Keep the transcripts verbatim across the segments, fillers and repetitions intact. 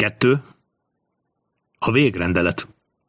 Kettő. A végrendelet.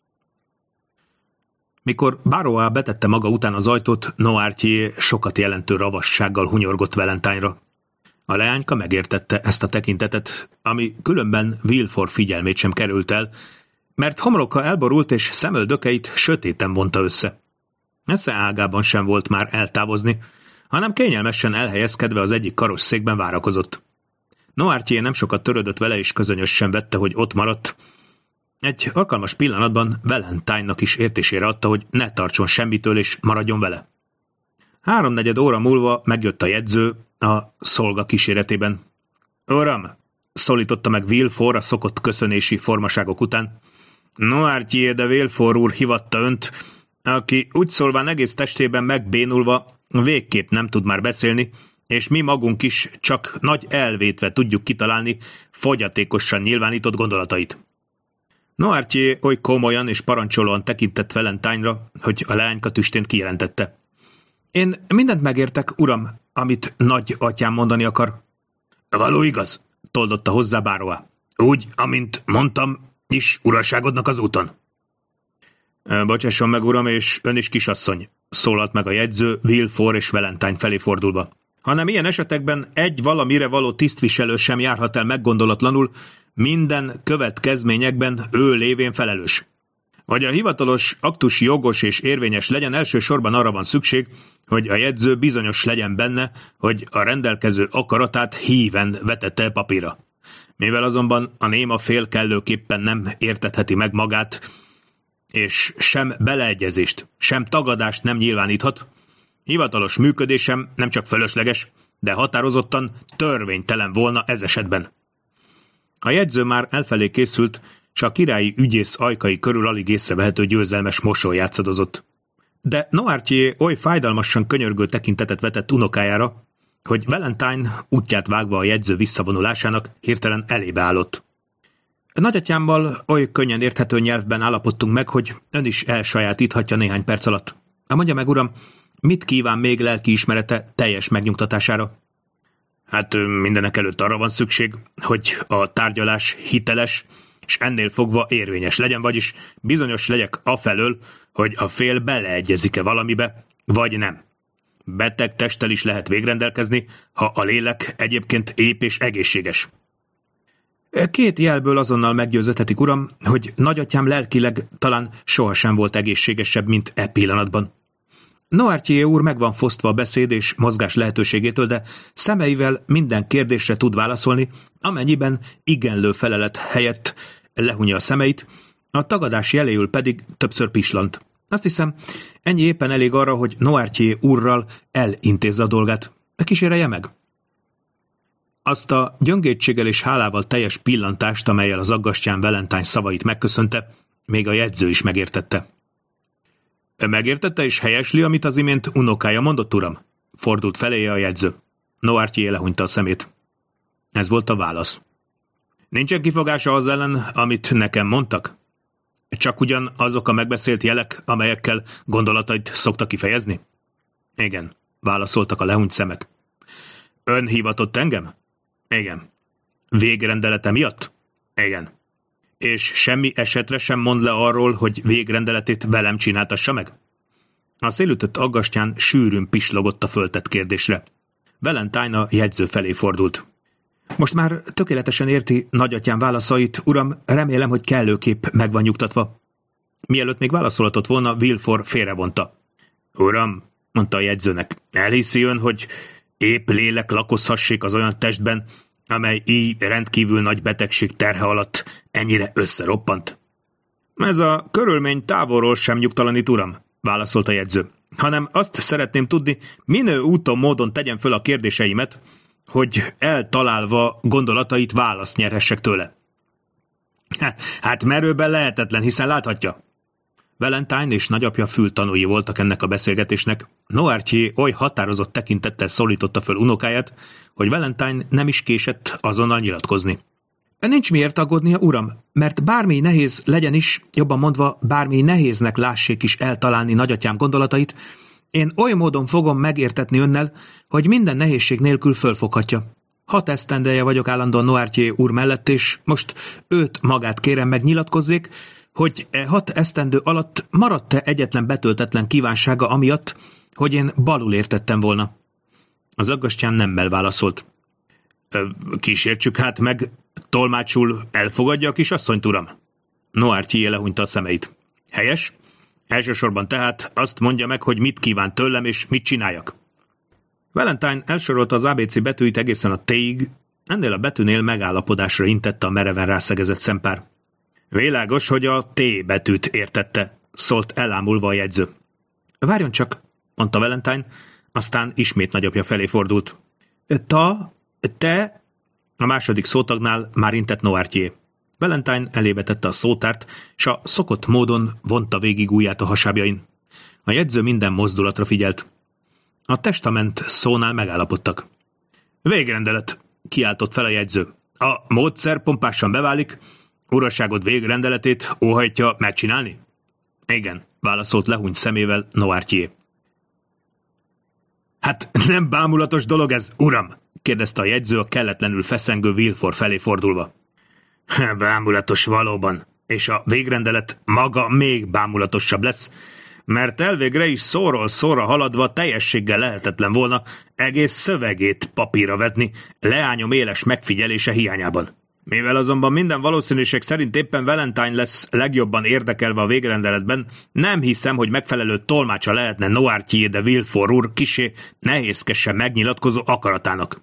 Mikor Barrois betette maga után az ajtót, Noirtier sokat jelentő ravassággal hunyorgott Valentine-ra. A leányka megértette ezt a tekintetet, ami különben Villefort figyelmét sem került el, mert homloka elborult és szemöldökeit sötéten vonta össze. Esze ágában sem volt már eltávozni, hanem kényelmesen elhelyezkedve az egyik karosszékben várakozott. Noirtier nem sokat törődött vele, és közönösen vette, hogy ott maradt. Egy alkalmas pillanatban Valentine-nak is értésére adta, hogy ne tartson semmitől és maradjon vele. Háromnegyed óra múlva megjött a jegyző a szolga kíséretében. Uram, szólította meg Villefort a szokott köszönési formaságok után. Noirtier de Villefort úr hivatta önt, aki úgy szólván egész testében megbénulva végképp nem tud már beszélni, és mi magunk is csak nagy elvétve tudjuk kitalálni fogyatékosan nyilvánított gondolatait. Noirtier oly komolyan és parancsolóan tekintett Valentine-ra, hogy a leányka tüstént kijelentette. Én mindent megértek, uram, amit nagy atyám mondani akar. Való igaz, toldotta hozzá Barrois. Úgy, amint mondtam, is uraságodnak az úton. Bocsásson meg, uram, és ön is kisasszony, szólalt meg a jegyző Villefort és Valentine felé fordulva. Hanem ilyen esetekben egy valamire való tisztviselő sem járhat el meggondolatlanul, minden következményekben ő lévén felelős. Hogy a hivatalos aktus jogos és érvényes legyen, elsősorban arra van szükség, hogy a jegyző bizonyos legyen benne, hogy a rendelkező akaratát híven vetette papírra. Mivel azonban a néma fél kellőképpen nem értetheti meg magát, és sem beleegyezést, sem tagadást nem nyilváníthat, hivatalos működésem nem csak fölösleges, de határozottan törvénytelen volna ez esetben. A jegyző már elfelé készült, s a királyi ügyész ajkai körül alig észrevehető győzelmes mosoly játszadozott. De Noirtier oly fájdalmasan könyörgő tekintetet vetett unokájára, hogy Valentine útját vágva a jegyző visszavonulásának hirtelen elébe állott. Nagyatyámmal oly könnyen érthető nyelvben állapodtunk meg, hogy ön is elsajátíthatja néhány perc alatt. Mondja meg, uram, mit kíván még lelkiismerete teljes megnyugtatására? Hát mindenek előtt arra van szükség, hogy a tárgyalás hiteles, és ennél fogva érvényes legyen, vagyis bizonyos legyek afelől, hogy a fél beleegyezik-e valamibe, vagy nem. Beteg testtel is lehet végrendelkezni, ha a lélek egyébként ép és egészséges. Két jelből azonnal meggyőződhetik, uram, hogy nagyatyám lelkileg talán sohasem volt egészségesebb, mint e pillanatban. Noirtier úr meg van fosztva a beszéd és mozgás lehetőségétől, de szemeivel minden kérdésre tud válaszolni, amennyiben igenlő felelet helyett lehunja a szemeit, a tagadás jeléül pedig többször pislant. Azt hiszem, ennyi éppen elég arra, hogy Noirtier úrral elintézze a dolgát. Kísérelje meg! Azt a gyöngétséggel és hálával teljes pillantást, amellyel az aggastyán Valentine szavait megköszönte, még a jegyző is megértette. Megértette és helyesli, amit az imént unokája mondott, uram? Fordult feléje a jegyző. Noirtier lehunyta a szemét. Ez volt a válasz. Nincsen kifogása az ellen, amit nekem mondtak? Csak ugyan azok a megbeszélt jelek, amelyekkel gondolatait szokta kifejezni? Igen, válaszoltak a lehunyt szemek. Ön hívatott engem? Igen. Végrendelete miatt? Igen. És semmi esetre sem mond le arról, hogy végrendeletét velem csináltassa meg? A szélütött aggastyán sűrűn pislogott a föltett kérdésre. Valentine a jegyző felé fordult. Most már tökéletesen érti nagyatyám válaszait, uram, remélem, hogy kellőképp meg van nyugtatva. Mielőtt még válaszolhatott volna, Villefort félrevonta. Uram, mondta a jegyzőnek, elhiszi ön, hogy épp lélek lakozhassék az olyan testben, amely így rendkívül nagy betegség terhe alatt ennyire összeroppant? Ez a körülmény távolról sem nyugtalanít, uram, válaszolt a jegyző, hanem azt szeretném tudni, minő úton módon tegyem föl a kérdéseimet, hogy eltalálva gondolatait választ nyerhessek tőle. Hát, hát merőben lehetetlen, hiszen láthatja. Valentine és nagyapja fültanúi voltak ennek a beszélgetésnek. Noirtier oly határozott tekintettel szólította föl unokáját, hogy Valentine nem is késett azonnal nyilatkozni. Nincs miért aggódnia, uram, mert bármi nehéz legyen is, jobban mondva, bármi nehéznek lássék is eltalálni nagyatyám gondolatait, én oly módon fogom megértetni önnel, hogy minden nehézség nélkül fölfoghatja. Hat esztendeje vagyok állandóan Noirtier úr mellett, és most őt magát kérem megnyilatkozzék, hogy e hat esztendő alatt maradt-e egyetlen betöltetlen kívánsága amiatt, hogy én balul értettem volna. Az aggastyán nemmel válaszolt. Kísértsük hát meg, tolmácsul elfogadja a kisasszonyt, uram? Noirtier lehúnyta a szemeit. Helyes? Elsősorban tehát azt mondja meg, hogy mit kíván tőlem, és mit csináljak. Valentine elsorolta az á bé cé betűit egészen a T-ig, ennél a betűnél megállapodásra intette a mereven rászegezett szempár. Világos, hogy a T betűt értette, szólt elámulva a jegyző. Várjon csak, mondta Valentine, aztán ismét nagyapja felé fordult. Ta, te, a második szótagnál már intett Noirtier. Valentine elébe tette a szótárt, s a szokott módon vonta végig ujját a hasábjain. A jegyző minden mozdulatra figyelt. A testament szónál megállapodtak. Végrendelet, kiáltott fel a jegyző. A módszer pompásan beválik, urasságod végrendeletét óhajtja megcsinálni? Igen, válaszolt lehúnyt szemével Noirtier. Hát nem bámulatos dolog ez, uram? Kérdezte a jegyző a kelletlenül feszengő Villefort felé fordulva. Bámulatos valóban, és a végrendelet maga még bámulatosabb lesz, mert elvégre is szóról szóra haladva teljességgel lehetetlen volna egész szövegét papírra vetni, leányom éles megfigyelése hiányában. Mivel azonban minden valószínűség szerint éppen Valentine lesz legjobban érdekelve a végrendeletben, nem hiszem, hogy megfelelő tolmácsa lehetne Noirtier de Villefort úr kisé nehézkesen megnyilatkozó akaratának.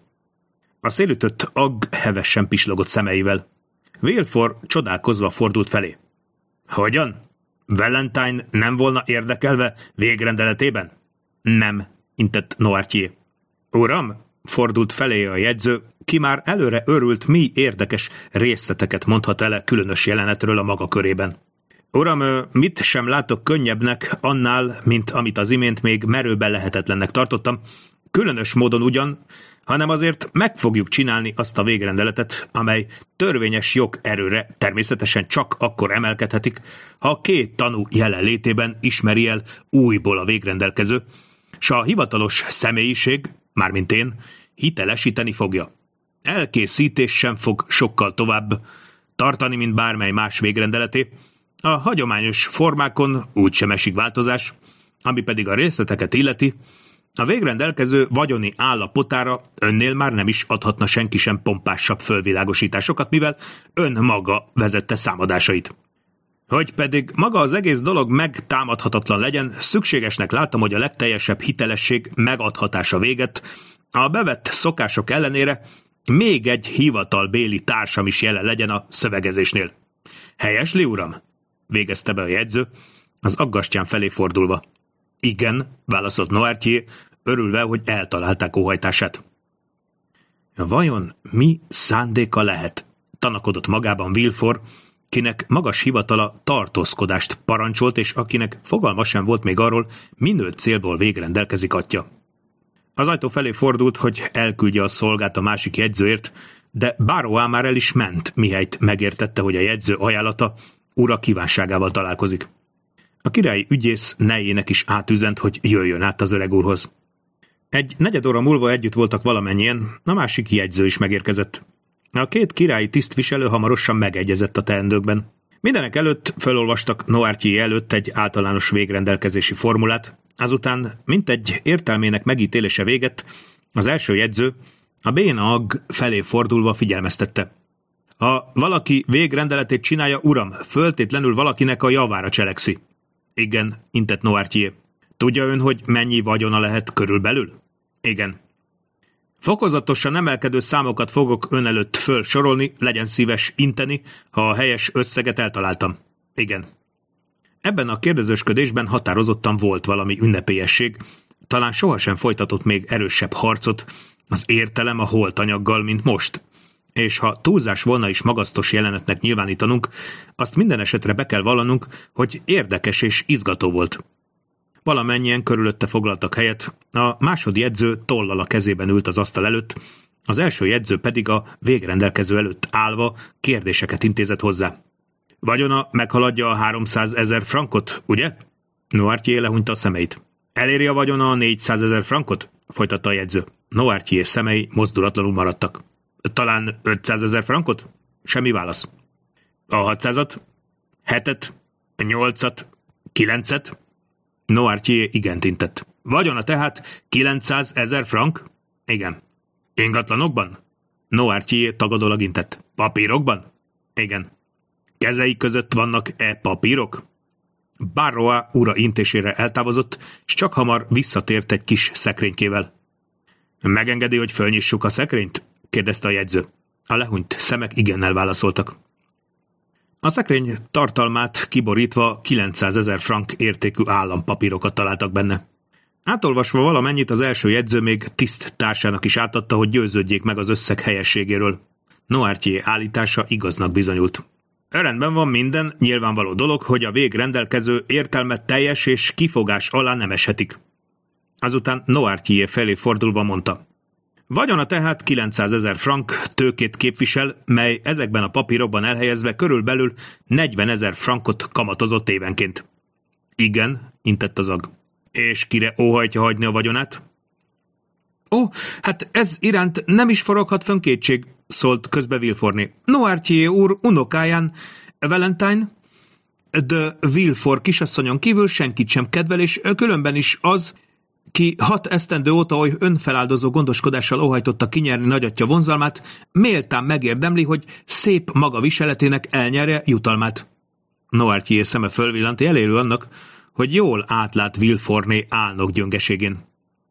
A szélütött agg hevesen pislogott szemeivel. Villefort csodálkozva fordult felé. Hogyan? Valentine nem volna érdekelve végrendeletében? Nem, intett Noirtier. Uram, fordult felé a jegyző, ki már előre örült, mi érdekes részleteket mondhat el különös jelenetről a maga körében. Uram, mit sem látok könnyebbnek annál, mint amit az imént még merőben lehetetlennek tartottam, különös módon ugyan, hanem azért meg fogjuk csinálni azt a végrendeletet, amely törvényes jogerőre természetesen csak akkor emelkedhetik, ha a két tanú jelenlétében ismeri el újból a végrendelkező, s a hivatalos személyiség, mármint én, hitelesíteni fogja. Elkészítés sem fog sokkal tovább tartani, mint bármely más végrendeleté. A hagyományos formákon úgysem esik változás, ami pedig a részleteket illeti, a végrendelkező vagyoni állapotára önnél már nem is adhatna senki sem pompásabb fölvilágosításokat, mivel ön maga vezette számadásait. Hogy pedig maga az egész dolog megtámadhatatlan legyen, szükségesnek látom, hogy a legteljesebb hitelesség megadhatása véget, a bevett szokások ellenére még egy hivatalbéli társam is jelen legyen a szövegezésnél. Helyesli, uram? Végezte be a jegyző, az aggastyán felé fordulva. Igen, válaszolt Noirtier, örülve, hogy eltalálták óhajtását. Vajon mi szándéka lehet? Tanakodott magában Villefort, kinek magas hivatala tartózkodást parancsolt, és akinek fogalma sem volt még arról, minő célból végrendelkezik atya. Az ajtó felé fordult, hogy elküldje a szolgát a másik jegyzőért, de Baroá már el is ment, mihelyt megértette, hogy a jegyző ajánlata ura kívánságával találkozik. A királyi ügyész nejének is átüzent, hogy jöjjön át az öreg úrhoz. Egy negyed óra múlva együtt voltak valamennyien, a másik jegyző is megérkezett. A két királyi tisztviselő hamarosan megegyezett a teendőkben. Mindenek előtt felolvastak Noirtier előtt egy általános végrendelkezési formulát, azután, mint egy értelmének megítélése véget, az első jegyző a béna agg felé fordulva figyelmeztette. Ha valaki végrendeletét csinálja, uram, föltétlenül valakinek a javára cselekszi. Igen, intett Noirtier. Tudja ön, hogy mennyi vagyona lehet körülbelül? Igen. Fokozatosan emelkedő számokat fogok ön előtt fölsorolni, legyen szíves inteni, ha a helyes összeget eltaláltam. Igen. Ebben a kérdezősködésben határozottan volt valami ünnepélyesség, talán sohasem folytatott még erősebb harcot az értelem a holtanyaggal, mint most. És ha túlzás volna is magasztos jelenetnek nyilvánítanunk, azt minden esetre be kell vallanunk, hogy érdekes és izgató volt. Valamennyien körülötte foglaltak helyet, a másodjegyző tollal a kezében ült az asztal előtt, az első jegyző pedig a végrendelkező előtt állva kérdéseket intézett hozzá. Vagyona meghaladja a háromszázezer frankot, ugye? Noirtier lehúnyta a szemeit. Eléri a vagyona a négyszázezer frankot? Folytatta a jegyző. Noirtier szemei mozdulatlanul maradtak. Talán ötszázezer frankot? Semmi válasz. A hatszázat? Hetet? Nyolcat? Kilencet? Noirtier igent intett. Vagyona tehát kilencszázezer frank? Igen. Ingatlanokban? Noirtier tagadólag intett. Papírokban? Igen. Kezei között vannak-e papírok? Barrois ura intésére eltávozott, s csak hamar visszatért egy kis szekrénykével. Megengedi, hogy fölnyissuk a szekrényt? Kérdezte a jegyző. A lehunyt szemek igennel válaszoltak. A szekrény tartalmát kiborítva kilencszázezer frank értékű állampapírokat találtak benne. Átolvasva valamennyit az első jegyző még tiszt társának is átadta, hogy győződjék meg az összeg helyességéről. Noirtier állítása igaznak bizonyult. Rendben van minden, nyilvánvaló dolog, hogy a végrendelkező értelme teljes és kifogás alá nem eshetik. Azután Noirtier felé fordulva mondta. Vagyona tehát kilencszázezer frank tőkét képvisel, mely ezekben a papírokban elhelyezve körülbelül negyvenezer frankot kamatozott évenként. Igen, intett az ag. És kire óhajtja hagyni a vagyonát? Ó, hát ez iránt nem is foroghat fönn kétség, szólt közbe Villefortné. Noirtier úr unokáján, Valentine, de Villefort kisasszonyon kívül senkit sem kedvel, és különben is az, ki hat esztendő óta oly önfeláldozó gondoskodással óhajtotta kinyerni nagyatja vonzalmát, méltán megérdemli, hogy szép maga viseletének elnyerje jutalmát. Noirtier szeme fölvillant, jelélő annak, hogy jól átlát Villefortné álnok gyöngeségén.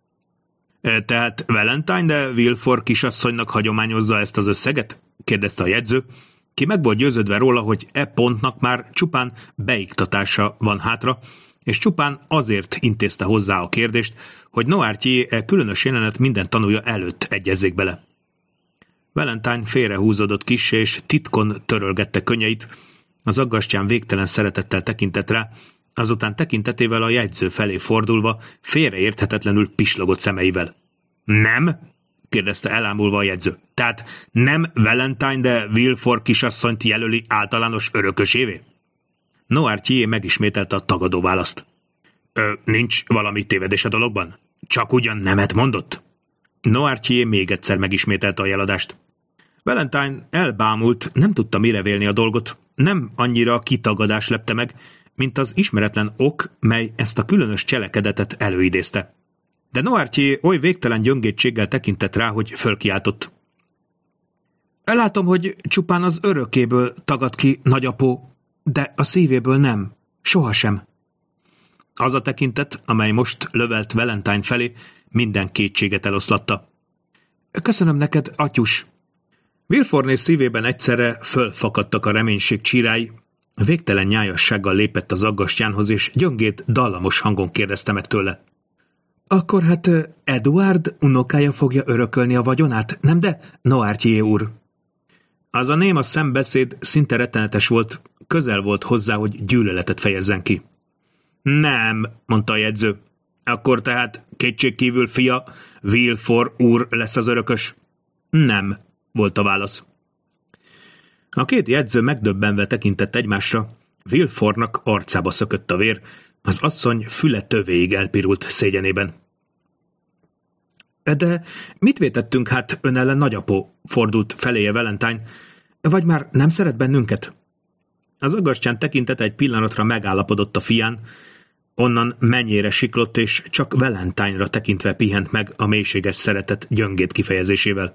Tehát Valentine de Villefort kisasszonynak hagyományozza ezt az összeget? Kérdezte a jegyző, ki meg volt győződve róla, hogy e pontnak már csupán beiktatása van hátra, és csupán azért intézte hozzá a kérdést, hogy Noirtier e különös jelenet minden tanúja előtt egyezzék bele. Valentine félrehúzódott kissé, és titkon törölgette könnyeit, az aggastyán végtelen szeretettel tekintett rá, azután tekintetével a jegyző felé fordulva félreérthetetlenül pislogott szemeivel. Nem? kérdezte elámulva a jegyző. Tehát nem Valentine de Villefort kisasszonyt jelöli általános örökösévé? Noirtier megismételte a tagadó választ. Ö, nincs valami tévedés a dologban? Csak ugyan nemet mondott? Noirtier még egyszer megismételte a jeladást. Valentine elbámult, nem tudta mire vélni a dolgot, nem annyira a kitagadás lepte meg, mint az ismeretlen ok, mely ezt a különös cselekedetet előidézte. De Noirtier oly végtelen gyöngétséggel tekintett rá, hogy fölkiáltott. Látom, hogy csupán az örökéből tagad ki, nagyapó, de a szívéből nem. Sohasem. Az a tekintet, amely most lövelt Valentine felé, minden kétséget eloszlatta. Köszönöm neked, atyus. Villefortné szívében egyszerre fölfakadtak a reménység csírái, végtelen nyájassággal lépett az aggastyánhoz, és gyöngét, dallamos hangon kérdezte meg tőle. Akkor hát Eduard unokája fogja örökölni a vagyonát, nem de, Noirtier úr? Az a néma szembeszéd szinte rettenetes volt, közel volt hozzá, hogy gyűlöletet fejezzen ki. Nem, mondta a jegyző. Akkor tehát kétségkívül fia, Villefort úr lesz az örökös? Nem, volt a válasz. A két jegyző megdöbbenve tekintett egymásra, Villefortnak arcába szökött a vér, az asszony füle tövéig elpirult szégyenében. De mit vétettünk hát ön ellen, nagyapó? Fordult feléje Valentine. Vagy már nem szeret bennünket? Az aggastyán tekintete egy pillanatra megállapodott a fián, onnan mennyire siklott, és csak Valentine-ra tekintve pihent meg a mélységes szeretet gyöngét kifejezésével.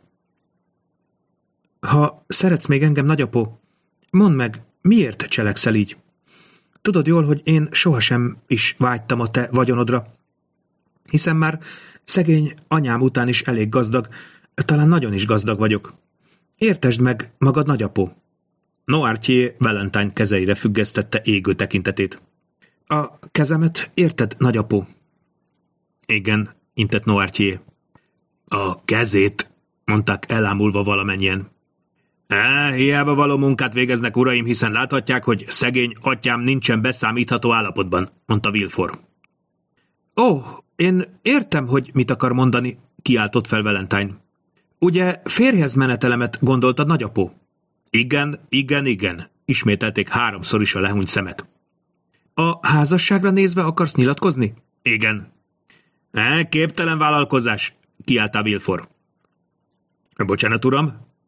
Ha szeretsz még engem, nagyapó, mondd meg, miért cselekszel így? Tudod jól, hogy én sohasem is vágytam a te vagyonodra, hiszen már szegény anyám után is elég gazdag, talán nagyon is gazdag vagyok. Értesd meg magad, nagyapó. Noirtier Valentine kezeire függesztette égő tekintetét. A kezemet érted, nagyapó? Igen, intett Noirtier. A kezét, mondták elámulva valamennyien. E, hiába való munkát végeznek, uraim, hiszen láthatják, hogy szegény atyám nincsen beszámítható állapotban, mondta Villefort. Ó, én értem, hogy mit akar mondani, kiáltott fel Valentine. Ugye férjhez menetelemet gondoltad, nagyapó? Igen, igen, igen, ismételték háromszor is a lehúnyt szemek. A házasságra nézve akarsz nyilatkozni? Igen. E, képtelen vállalkozás, kiáltá Villefort. Bocsánat, uram,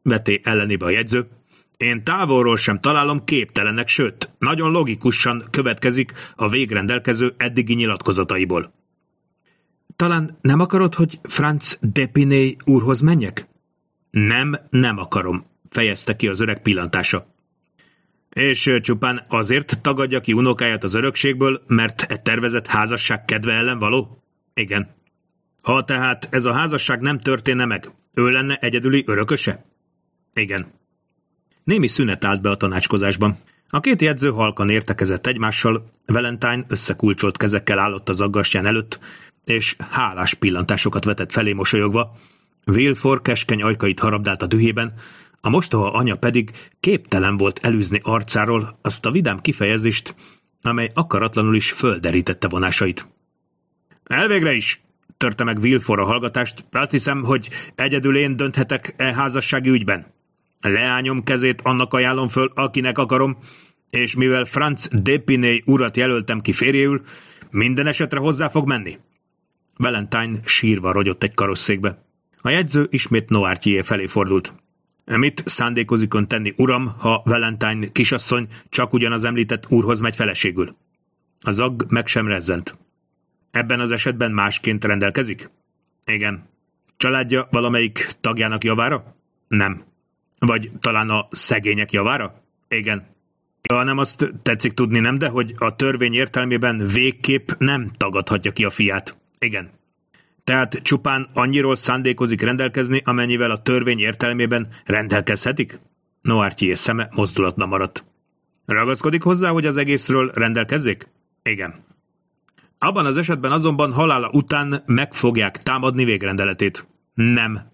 veté ellenébe a jegyző. Én távolról sem találom képtelenek, sőt, nagyon logikusan következik a végrendelkező eddigi nyilatkozataiból. Talán nem akarod, hogy Franz d'Épinay úrhoz menjek? Nem, nem akarom, fejezte ki az öreg pillantása. És csupán azért tagadja ki unokáját az örökségből, mert egy tervezett házasság kedve ellen való? Igen. Ha tehát ez a házasság nem történne meg, ő lenne egyedüli örököse? Igen. Némi szünet állt be a tanácskozásban. A két jegyző halkan értekezett egymással, Valentine összekulcsolt kezekkel állott az aggastyán előtt, és hálás pillantásokat vetett felé mosolyogva. Villefort keskeny ajkait harabdált a dühében, a mostoha anya pedig képtelen volt elűzni arcáról azt a vidám kifejezést, amely akaratlanul is földerítette vonásait. Elvégre is, törte meg Villefort a hallgatást, azt hiszem, hogy egyedül én dönthetek e házassági ügyben. Leányom kezét annak ajánlom föl, akinek akarom, és mivel Franz d'Épinay urat jelöltem ki férjéül, minden esetre hozzá fog menni. Valentine sírva rogyott egy karosszékbe. A jegyző ismét Noirtier felé fordult. Mit szándékozik ön tenni, uram, ha Valentine kisasszony csak ugyanaz említett úrhoz megy feleségül? A zag meg sem rezzent. Ebben az esetben másként rendelkezik? Igen. Családja valamelyik tagjának javára? Nem. Vagy talán a szegények javára? Igen. Ja, nem azt tetszik tudni, nem, de hogy a törvény értelmében végképp nem tagadhatja ki a fiát. Igen. Tehát csupán annyiról szándékozik rendelkezni, amennyivel a törvény értelmében rendelkezhetik? Noirtier szeme mozdulatlan maradt. Ragaszkodik hozzá, hogy az egészről rendelkezzék? Igen. Abban az esetben azonban halála után meg fogják támadni végrendeletét. Nem.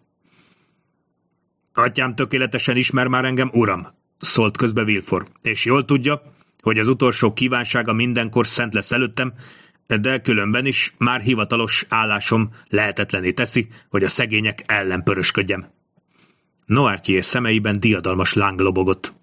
Atyám tökéletesen ismer már engem, uram, szólt közbe Villefort, és jól tudja, hogy az utolsó kívánsága mindenkor szent lesz előttem, de különben is már hivatalos állásom lehetetlené teszi, hogy a szegények ellen pörösködjem. Noirtier szemeiben diadalmas láng lobogott.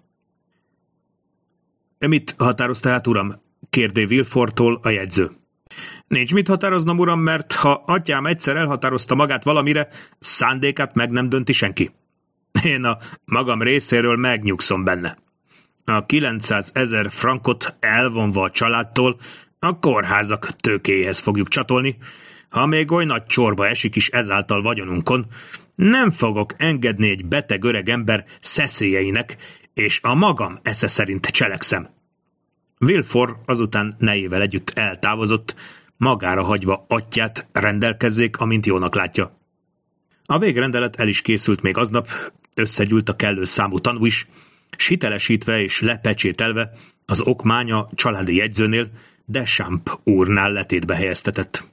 Mit határoz tehát, uram? Kérdé Villeforttól a jegyző. Nincs mit határoznom, uram, mert ha atyám egyszer elhatározta magát valamire, szándékát meg nem dönti senki. Én a magam részéről megnyugszom benne. A kilencszázezer frankot elvonva a családtól a kórházak tőkéjéhez fogjuk csatolni. Ha még oly nagy csorba esik is ezáltal vagyonunkon, nem fogok engedni egy beteg öreg ember szeszélyeinek, és a magam esze szerint cselekszem. Villefort azután nejével együtt eltávozott, magára hagyva atyját rendelkezzék, amint jónak látja. A végrendelet el is készült még aznap, összegyűlt a kellő számú tanú is, s hitelesítve és lepecsételve az okmány a családi jegyzőnél, Deschamps úrnál letétbe helyeztetett.